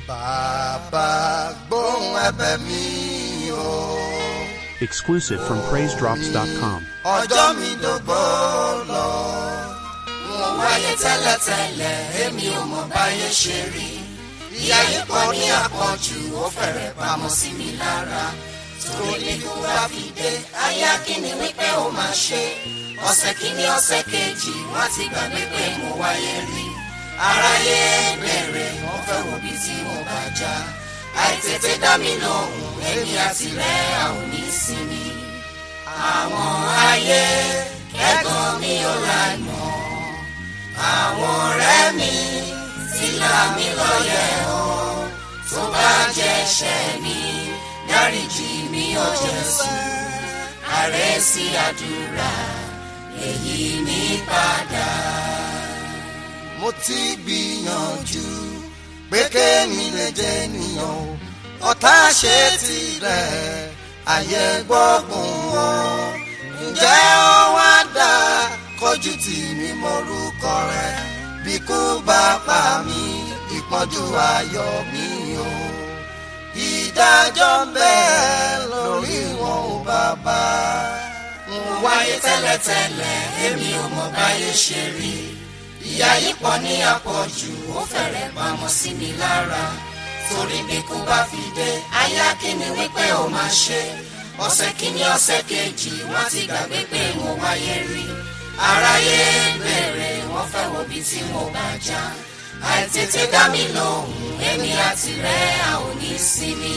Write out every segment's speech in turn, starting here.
Bàbá gbóhùn ẹ̀bẹ̀ mi o. Exclusive from PraiseDrops.com. Ọjọ́ mi dògbò lọ. Mo wáyé tẹ́lẹ̀tẹ́lẹ̀ èmi ò mọ̀ báyé ṣe rí. Ìyà yìí pọ̀ ní àpọ̀jù ó fẹ́rẹ̀ pamọ́ sí mi lára. Torí bí kú bá fi dé ayé akíní wípé ó máa ṣe. Ọ̀sẹ̀ kìíní ọ̀sẹ̀ kejì wọ́n ti gbàgbé pé mo wáyé rí. Aráyé bẹ̀rẹ̀ wọ́n fẹ́ wo bí tí mo bá já. Àìtètè dá mi lóhùn èmi àti rẹ̀ a ò ní sinmi. Àwọn ayé kẹ́gàn mi ò láìmọ̀. Àwọn ọ̀rẹ́ mi ti là mí lọ́yẹ̀ o. Tó bá jẹ́ ẹ̀ṣẹ̀ mi dáríjì mi ó Jésù. Àrẹ́sí àdúrà èyí mi padà. Mo ti gbìyànjú pé kémi lè jẹ́ ènìyàn o. Ọ̀tá ṣe tirẹ̀ ayé gbọ́gùn o. Ǹjẹ́ ó wá dá kọjú tì mí mórúkọ rẹ̀? Bí kú bá pa mí ìpọ́njú ayọ̀ mi o. Ìdájọ́ ń bẹ lórí wọn ò bàbá. Mo wáyé tẹ́lẹ̀tẹ́lẹ̀ èmi ò mọ̀ báyé ṣe rí. Ìyà yìí pọ̀ ní àpọ̀jù ó fẹ́rẹ̀ pamọ́ sí mi lára. Torí bí kú bá fi dé ayé akíní wípé ó máa ṣe. Ọ̀sẹ̀ kìíní ọ̀sẹ̀ kejì wọ́n ti gbàgbé pé mo wáyé rí. Aráyé bẹ̀rẹ̀ wọ́n fẹ́ wo bí tí mo bá já. Àìtètè dá mi lóhùn èmi àti rẹ̀ a ò ní sinmi.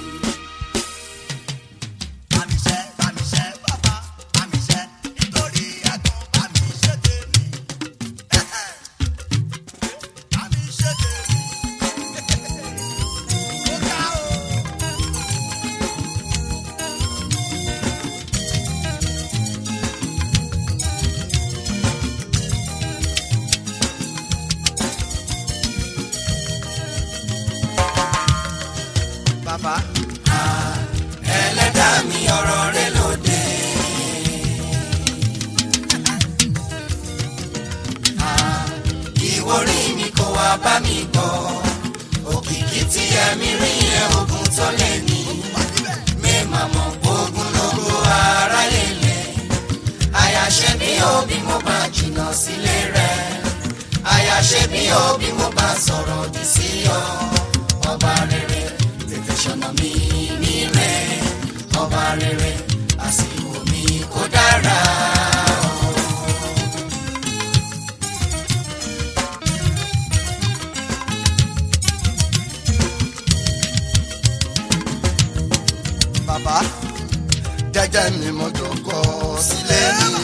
Bàbá. Ẹlẹ́dàá mi ọ̀rọ̀ rẹ lóde. Ìwọ rí mi kó wá bá mi gbọ́. Òkìkí tí ẹ̀mí rí yẹn ogun tó lé ní. Mẹ́mà mọ̀ ogun lógo aráyé lẹ̀. Àyàṣe bí ó bí mo bá jìnnà sílé rẹ̀. Àyàṣe bí ó bí mo bá sọ̀rọ̀ òdì sí ọ. Ọba rere ṣọ̀nà mi ní rẹ̀. Ọba rere àsìkò mi kò dára. Bàbá jẹ́jẹ́ mi mo jókòó sílé mi.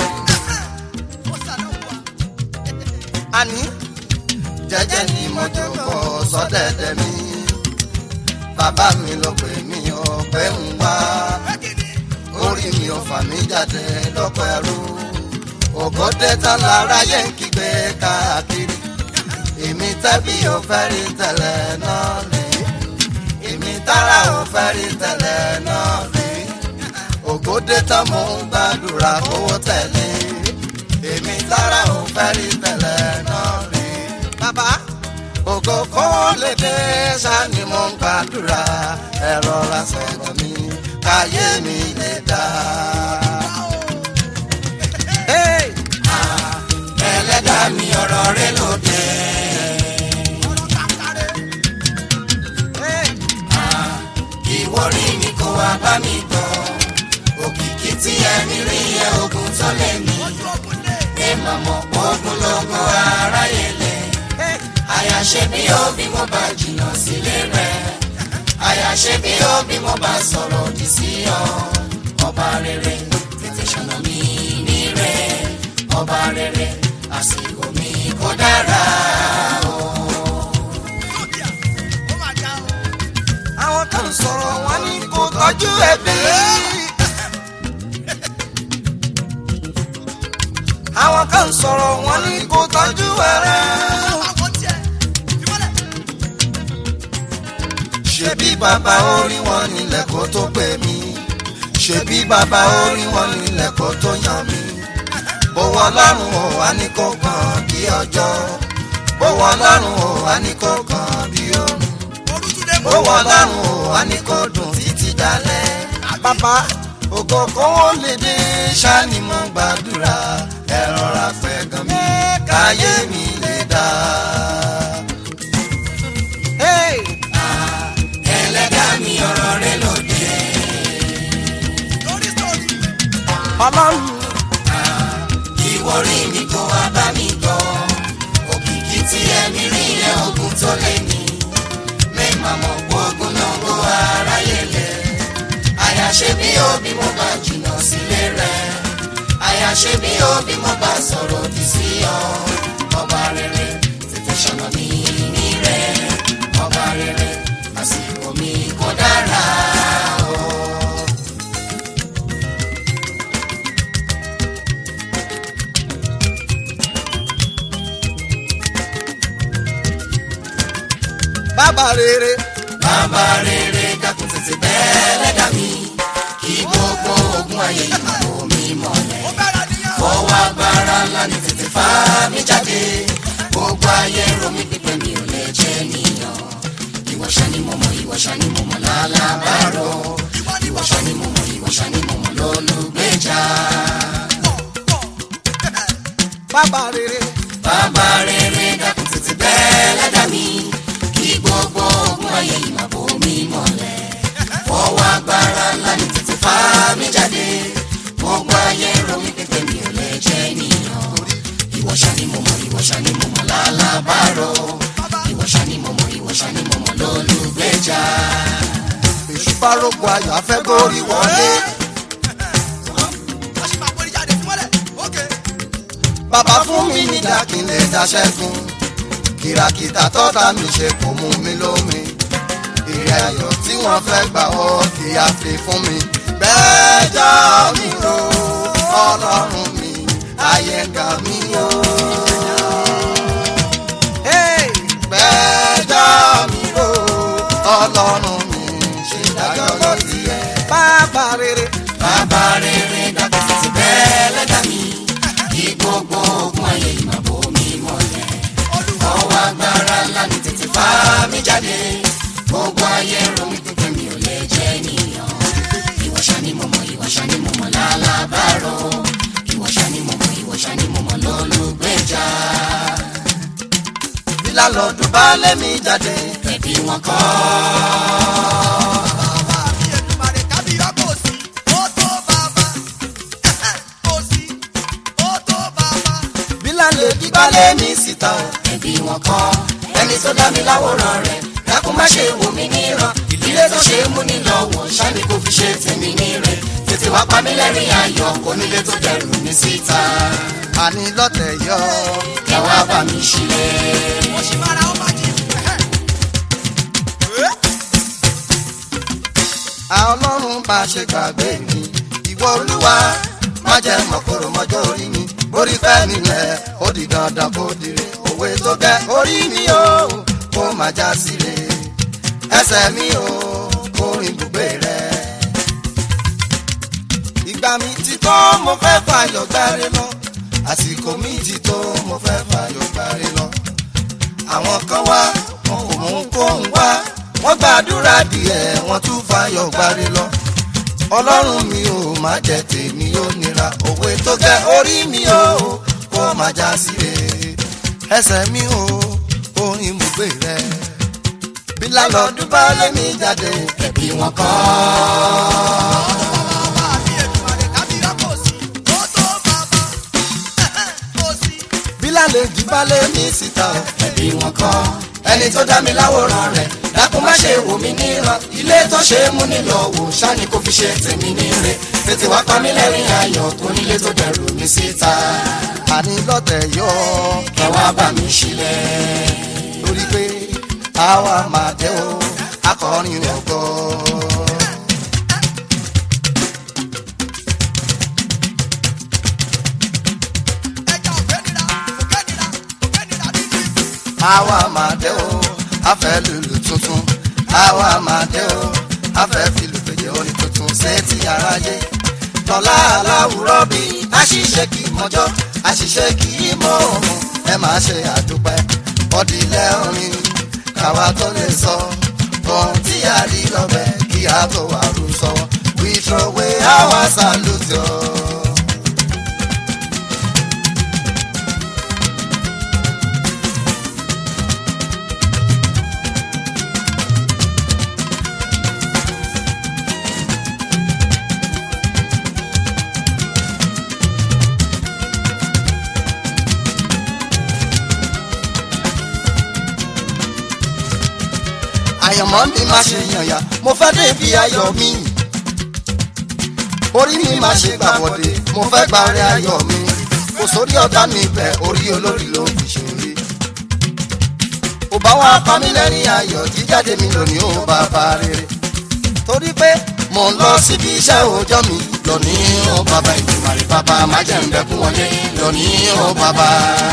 Àní jẹ́jẹ́ mi mo jókòó sọ́dẹ̀dẹ̀ mi. Bàbá mi ló pè mí ọpẹ́ ń wá. Orí mi ò fà mí jáde lọ́pọ̀ ẹrú. Ògòdè tán lára yẹ ń kígbe káàkiri. Èmi tẹ́bí ò fẹ́ rí tẹ́lẹ̀ náà rí. Èmi tára ò fẹ́ rí tẹ́lẹ̀ náà rí. Ògòdè tán mò ń gbàdúrà kówó tẹ̀lé. Èmi tára ò fẹ́ rí tẹ́lẹ̀ náà rí. Bàbá ògo kó lè dé sani mo ń gbàdúrà ẹ̀rọ lásọ̀rọ̀ mi káyé mi lè dá. Ẹlẹ́dàá mi ọ̀rọ̀ rẹ lóde. Ìwọ rí mi kó wá bá mi gbọ́. Òkìkí tí ẹ̀mí rí yẹ ogun tó lé mi. Èèmà mọ̀ ogun lógo aráyé lẹ̀. Àyàṣe bí ó bí mo bá jìnnà sílé rẹ̀. Àyàṣe bí ó bí mo bá sọ̀rọ̀ òdì sí ọ. Ọba rere tètè ṣọ̀nà mi ní rẹ̀. Ọba rere àsìkò mi kò dára o. Àwọn kan sọ̀rọ̀ wọn ní kò tọ́jú ẹbí. Àwọn kan sọ̀rọ̀ wọn ní kò tọ́jú ẹrẹ́. Ṣebí bàbá orí wọn nílẹ̀ kó tó pè mí. Ṣebí bàbá orí wọn nílẹ̀ kó tó yàn mí. Bówó Ọlọ́run ò wá ní kó kàn bí ọjọ́. Bówó Ọlọ́run ò wá ní kó kàn bí òrùn. ó wọ lọ́rùn ó wá ní kó dùn títí dalẹ̀. Bàbá ògo kówó lè dé ṣáni mo gbàdúrà ẹ rọra pẹ́ gan mi káyé mi lè dá. Ẹlẹ́dàá mi ọ̀rọ̀ rẹ lóde. Ọlọ́run ìwọ rí mi kó wá bá mi gbọ́. Òkìkí tí ẹ̀mí rí yẹn ogun tó lé mi. Mẹ́ẹ̀mà mọ̀ gbógun náà kó aráyé lẹ̀. Àyàṣe bí ó bí mo bá jìnnà sílé rẹ̀. Àyàṣe bí ó bí mo bá sọ̀rọ̀ òdì sí ọ. Ọba rere tètè ṣọ̀nà mi ní rẹ̀. Ọba rere àsìkò mi kò dára o. Bàbá rere dákun tètè bẹ́ẹ̀ lẹ́dàá mi. Kí gbogbo ogun ayé yìí máa bò mí mọ́lẹ̀. Fọwọ́ agbára ńlá ni tètè fà mí jáde. Gbogbo ayé ro mi pípẹ́ mi ò lè jẹ́ níyàn. Ìwọ ṣá ni mo mọ̀, ìwọ ṣá ni mo mọ̀ lálábàárò. Ìwọ ṣá ni mo mọ̀, ìwọ ṣá ni mo mọ̀ lólùgbèjà. Bàbá rere dákun tètè bẹ́ẹ̀ lẹ́dàá mi. Kí gbogbo ogun ayé yìí máa bò mí mọ́lẹ̀. Fọwọ́ agbára ńlá ni tètè fà mí jáde. Gbogbo ayé ro mi pípẹ́ mi ò lè jẹ́ níyàn. Ìwọ ṣá ni mo mọ̀, ìwọ ṣá ni mo mọ̀ lálábàárò. Ìwọ ṣá ni mo mọ̀, ìwọ ṣá ni mo mọ̀ lólùgbèjà. Èṣù bá rògbò ayọ̀ afẹ́ górí wọlé. Bàbá fún mi ní dákìlẹ̀ dáṣẹ́gun. Kìràkìtà tọ́ta mi ṣe kò mú mi lómi. Ìrìn ayọ̀ tí wọ́n fẹ́ gbà ọ́ kì í àfi fún mi. Gbẹ́jọ́ mi rò Ọlọ́run mi, ayé ń gà mí o. Gbẹ́jọ́ mi rò Ọlọ́run mi, ṣe dájọ́ lórí ẹ̀. Bàbá rere dákun tètè bẹ́ẹ̀ lẹ́dàá mi. Kí gbogbo ogun ayé yìí máa bò mí mọ́lẹ̀. Ọwọ́ agbára ńlá ni tètè fà mí jáde. Gbogbo ayé ro mi pípẹ́ mi ò lè jẹ́ níyàn. Ìwọ ṣá ni mo mọ̀, ìwọ ṣá ni mo mọ̀ lálábàárò. Ìwọ ṣá ni mo mọ̀, ìwọ ṣá ni mo mọ̀ lólùgbèjà. Bí lálọ́dún bá lé mi jáde, ẹbí wọn kọ́. Bí lálẹ́ dígbà lé mi síta, ẹbí wọn kọ́. Ẹni tó dá mi láwòrán rẹ̀ dákun má ṣe wò mí níran. Ìdílé tó ṣe é mú ní lọ́wọ́ ṣáni kò fi ṣe tèmi ní rẹ̀. Tètè wá pa mí lẹ́rìn ayọ̀ onílé tó dẹrù mi síta. Àní lọ́tẹ̀ yọ ẹ wá bá mi ṣílẹ̀. Mo ṣì máa ra ọmọ jí. Ọlọ́run bá ṣe gbàgbé mi. Ìwọ Olúwa má jẹ́ mọ̀kòrò mọ́jọ́ orí mi. Orí fẹ́ nílẹ̀ ó di dandan kó dire. Òwe tó gẹ́ orí mi o kó má já síre. Ẹsẹ̀ mi o kó rìn bùgbé rẹ̀. Ìgbà mi ti tó mo fẹ́ fàyọ̀ gbáre lọ. Àsìkò mi ti tó mo fẹ́ fàyọ̀ gbáre lọ. Àwọn kan wá wọn kò mú kóhùn wá. Wọ́n gbàdúrà díẹ̀ wọ́n tún fàyọ̀ gbáre lọ. Ọlọ́run mi ò má jẹ́ tèmi ó nira. Òwe tó gẹ́ orí mi o kó má já síre. Ẹsẹ̀ mi o kó rìn bùgbé rẹ̀. Bí lálọ́dún bá lé mi jáde, ẹbí wọn kọ́. Bí lálẹ́ jí bá lé mi síta, ẹbí wọn kọ́. Ẹni tó dá mi láwòrán rẹ̀ dákun má ṣe wò mí níran. Ilé tó ṣe é mú ní lọ́wọ́ ṣáni kò fi ṣe tèmi ní rẹ̀. Tètè wá pa mí lẹ́rìn ayọ̀ onílé tó dẹrù mi síta. Àní lọ́tẹ̀ yọ ẹ wá bá mi ṣílẹ̀. Lórí pé àwa máa jẹ́ o akọrin ògo. Àwa máa jẹ́ o afẹ́ lùlù tuntun. Àwa máa jẹ́ o afẹ́ fìlù pèjẹ́ orin tuntun sétí aráyé. Tọ́lá aláwùrọ̀ bí àṣìṣe kì í mọ́jọ́ àṣìṣe kì í mọ́ òun. Ẹ máa ṣe àdúpẹ́ ọdílẹ̀ orin káwa tó lè sọ ohun gàrí lọ́bẹ̀ kí a tó wà rú sọ́wọ́. We throw away our salute yo. Àyànmọ́ mi má ṣe yànyà, mo fẹ́ débi ayọ̀ mi. Orí mi má ṣe gbàbọ̀dé, mo fẹ́ gbàre ayọ̀ mi. Kò sórí ọ̀tá mi bẹ̀, orí olórí ló fi ṣeré. Ò bá wá pa mí lẹ́rìn ayọ̀, jíjáde mi lónìí ó bàbá rere. Torí pé mò ń lọ síbi iṣẹ́ òòjọ́ mi. Lónìí ó bàbá Èdùmàrè, bàbá má jẹ́ ń bẹ́kún wọlé. Lónìí ó bàbá.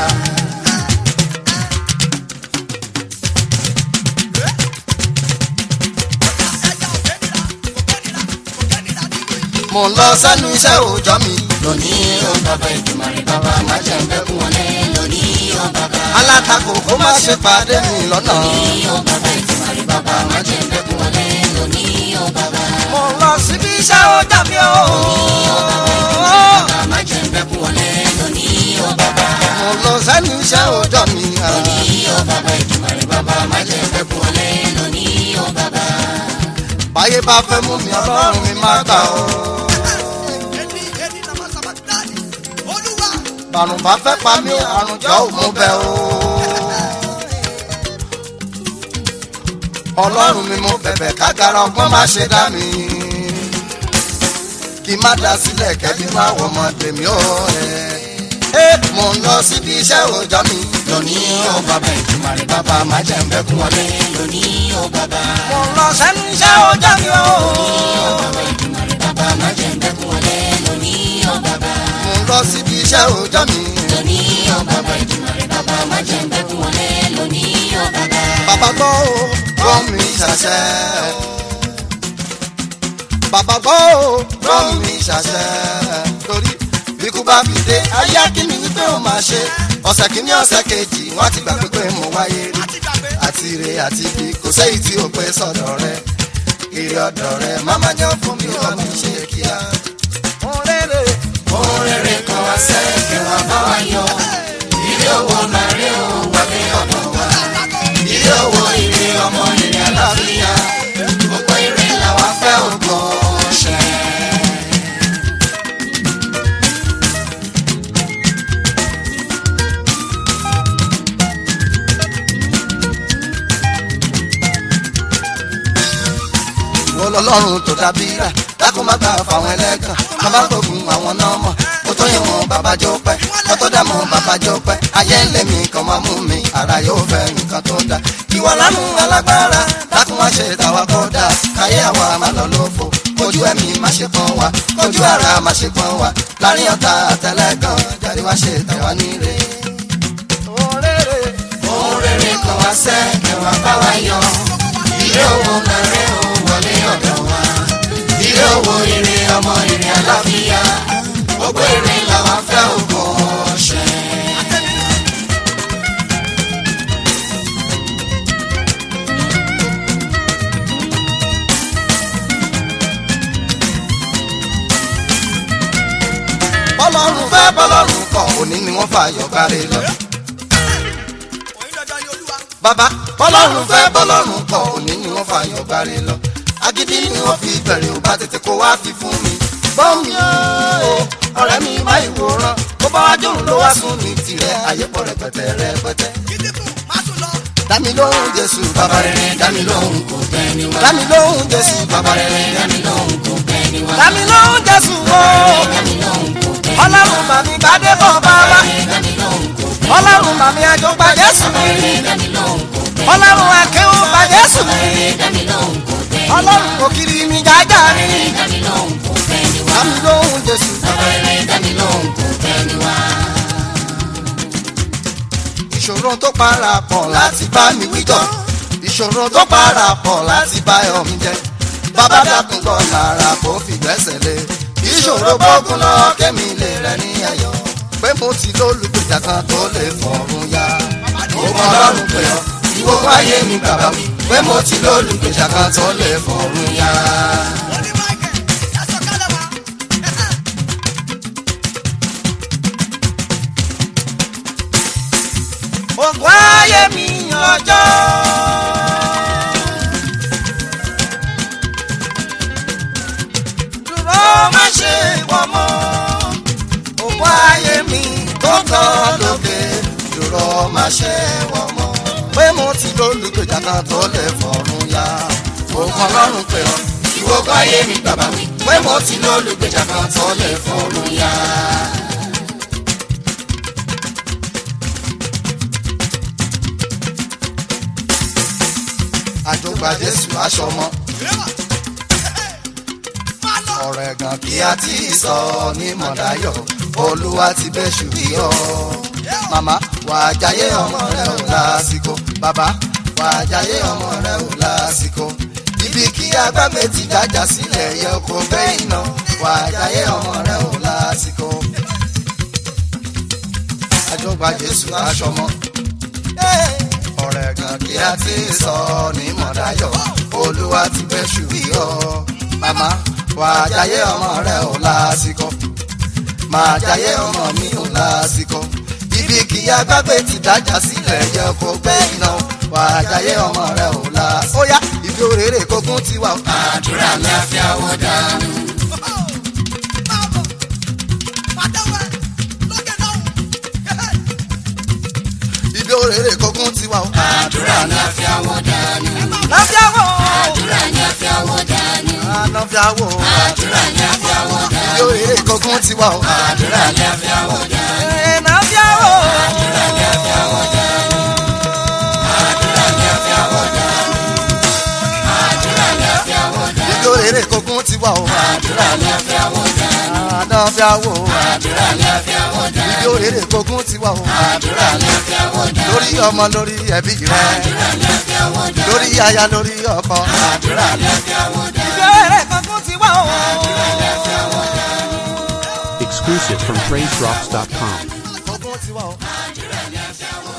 Mo ń lọ sẹ́nu iṣẹ́ òòjọ́ mi. Lónìí ó bàbá Èdùmàrè, bàbá má jẹ́ ń bẹ́kún wọlé. Lónìí ó bàbá. Alátakò kó má ṣe pàdé mi lọ́nà. Lónìí ó bàbá Èdùmàrè, bàbá má jẹ́ ń bẹ́kún wọlé. Lónìí ó bàbá. Mo ń lọ síbi iṣẹ́ òòjọ́ mi o. Lónìí ó bàbá Èdùmàrè, bàbá má jẹ́ ń bẹ́kún wọlé. Lónìí ó bàbá. Mo ń lọ sẹ́nu iṣẹ́ òòjọ́ mi. Lónìí ó bàbá Èdùmàrè, bàbá má jẹ́ ń bẹ́kún wọlé. Lónìí ó bàbá. Báyé bá fẹ́ mú mi Ọlọ́run mi má gbà o. Bàrùn bá fẹ́ pa mí àrùn jọ ò mú bẹ́ o. Ọlọ́run mi mo bẹ̀bẹ̀ kágara ọgbọ́n má ṣe dá mi. Kí má dá sílẹ̀ kẹ́bí má wọ ọmọdé mi ó ẹ̀. Mo ń lọ síbi iṣẹ́ òòjọ́ mi. Lónìí ó bàbá Èdùmàrè, bàbá má jẹ́ ń bẹ́kún wọlé. Lónìí ó bàbá. Mo ń lọ sẹ́nu iṣẹ́ òòjọ́ mi o. Lónìí ó bàbá Èdùmàrè, bàbá má jẹ́ ń bẹ́kún wọlé. Lónìí ó bàbá. Mo ń lọ síbi iṣẹ́ òòjọ́ mi. Lónìí ó bàbá Èdùmàrè, bàbá má jẹ́ ń bẹ́kún wọlé. Lónìí ó bàbá. Bàbá gbọ́ o, gbọ́ mi ṣàṣẹ. Bàbá gbọ́ o, gbọ́ mi ṣàṣẹ. Torí ikú bá fi dé, ayé kí ni wípé ó máa ṣe. Ọ̀sẹ̀ kìíní ọ̀sẹ̀ kejì, wọ́n ti gbàgbé pé mo wáyé rí. Àti ire àti ibi, kò séyìí tí ó pé sọ̀dọ̀ rẹ̀. Ire ọ̀dọ̀ rẹ̀, máma jẹ́ fún mi wọ́n mi ṣe kíá. Ohun rere kan wá sẹ́ẹ̀kẹ́ wá bá wa yọ. Ire owó màrí o, wọlé ọ̀dọ̀ wa. Ire owó, ire ọmọ, ire àlàáfíà. Gbogbo ire làwa fẹ́ ògo ṣẹ. Wọ́n lọ́lọ́run tó dàbí rà, dákun má gbà fáwọn ẹlẹ́gàn. Bàbá gbógun àwọn náà mọ̀, kó tó yẹn mọ̀ bàbá jó pẹ́. Kó tó dà mọ̀ bàbá jó pẹ́. Ayé ń lé mi kan máa mú mi, ara yóò fẹ́ nǹkan tó dà. Ìwà lánú alágbára, dákun má ṣe tàwa kó dà. Káyé àwa má lọ lófo, kojú ẹ̀mí má ṣe pọ́n wa. Kojú ara má ṣe pọ́n wa. Láàrin ọ̀tá àtẹlẹ́gàn, jáde wá ṣe tàwa níre. Ohun rere kan wá sẹ́ẹ̀kẹ́ wá bá wa yọ. Ire owó màrí o, wọlé ọ̀dọ̀ wa. Ire owó, ire ọmọ, ire àlàáfíà. Gbogbo ire làwa fẹ́ ògo ṣẹ. Bọ́lọ́run fẹ́ bọ́lọ́run kọ̀, òní ni wọ́n fàyọ̀ kárí lọ. Bàbá bọ́lọ́run fẹ́ bọ́lọ́run kọ̀, òní ni wọ́n fàyọ̀ kárí lọ. Agídí ni wọ́n fi bẹ̀rẹ̀, ò bá tètè kó wá fi fún mi. Bọ́ọ̀mì o, ọ̀rẹ́ mi má ìwòran, bó bá wá jòrùn ló wá sùn ní tirẹ̀, ayé pọ̀ rẹpẹtẹ rẹpẹtẹ. Dámi lóhùn Jésù bàbá rere, dámi lóhùn kò bẹ́ẹ̀ ni wá. Dámi lóhùn Jésù bàbá rere, dámi lóhùn kò bẹ́ẹ̀ ni wá. Dámi lóhùn Jésù o, Ọlọ́run màmí gbadé bọ̀ bàbá. Ọlọ́run màmí ẹjọ́ gba Jésù mi. Ọlọ́run akéwò gba Jésù mi. Ọlọ́run òkìrì mi jájá mi. Dámi lóhùn Jésù bàbá rere, dámi lóhùn kò bẹ́ẹ̀ ni wá. Ìṣòro tó parapọ̀ láti bá mi wíjọ́. Ìṣòro tó parapọ̀ láti bá ọ̀hún jẹ. Bàbá dákun gbọ́ lára kó fi gbẹ́sẹ̀ lé. Ìṣòro gbógun lọ kémi lè rẹ ní ayọ̀. Pé mo ti lólùgbèjà kan tó lè fọ̀run ya. Mo mọ Ọlọ́run pé ọ, ìwọ wáyé mi bàbá mi. pé mo ti lólùgbèjà kan tó lè fọ̀run yá. Ògùn ayé mi ọjọ́. Dúró má ṣe wọ̀ mọ́. Ògùn ayé mi tó tán lókè. Dúró má ṣe wọ̀ mọ́. Pé mo ti lólùgbèjà kan tó lè fọ̀run yá. Ògùn Ọlọ́run pè ọ́. Ìwògùn ayé mi bàbá mi. Pé mo ti lólùgbèjà kan tó lè fọ̀run yá. Àjọgbà Jésù aṣọ mọ́. Ọ̀rọ̀ ẹ̀gàn kí a ti sọ ní Mọ̀dáyọ̀. Olúwa ti bẹ́ṣù bí ọ. Màmá wà á jayé ọmọ rẹ ò lásìkò. Bàbá wà á jayé ọmọ rẹ ò lásìkò. Ibi kí agbágbé ti dájà sílẹ̀ yẹ kó gbé iná. Wà á jayé ọmọ rẹ ò lásìkò. Àjọgbà Jésù aṣọ mọ́. Ọ̀rọ̀ ẹ̀gàn kí a ti sọ ní Mọ̀dáyọ̀. Olúwa ti bẹ́ṣù bí ọ. Màmá wà á jayé ọmọ rẹ ò lásìkò. Máa jayé ọmọ mi ò lásìkò. Ibi kì í agbágbé ti dájà sílẹ̀ yẹ kó gbé iná. Wà á jayé ọmọ rẹ ò lásìkò. Ó yá ibi òrèrè kókún ti wà. Àdúrà mi á fi àwọ̀ dànù. Ibi òrèrè kókún ti wà. Àdúrà mi á fi àwọ̀ dànù. Láfíàwọ̀. Àdúrà mi á fi àwọ̀ dànù. Láfíàwọ̀. Àdúrà mi á fi àwọ̀ dànù. Ibi òrèrè kókún ti wà. Àdúrà mi á fi àwọ̀ dànù. Láfíàwọ̀. Àdúrà mi á fi àwọ̀ dànù. Àdúrà mi á fi àwọ̀ dànù. Àdúrà mi á fi àwọ̀ dànù. Ibi òrèrè kókún ti wà. Àdúrà mi á fi àwọ̀ dànù. Láfíàwọ̀. Àdúrà mi á fi àwọ̀ dànù. Ibi òrèrè kókún ti wà. Àdúrà mi á fi àwọ̀ dànù. Lórí ọmọ lórí ẹbí rẹ. Àdúrà mi á fi àwọ̀ dànù. Lórí aya lórí ọkọ. Àdúrà mi á fi àwọ̀ dànù. Ibi òrèrè kókún ti wà. Àdúrà mi á fi àwọ̀ dànù. Exclusive from PraiseDrops.com. Kókún ti wà. Àdúrà mi á fi àwọ̀ dànù.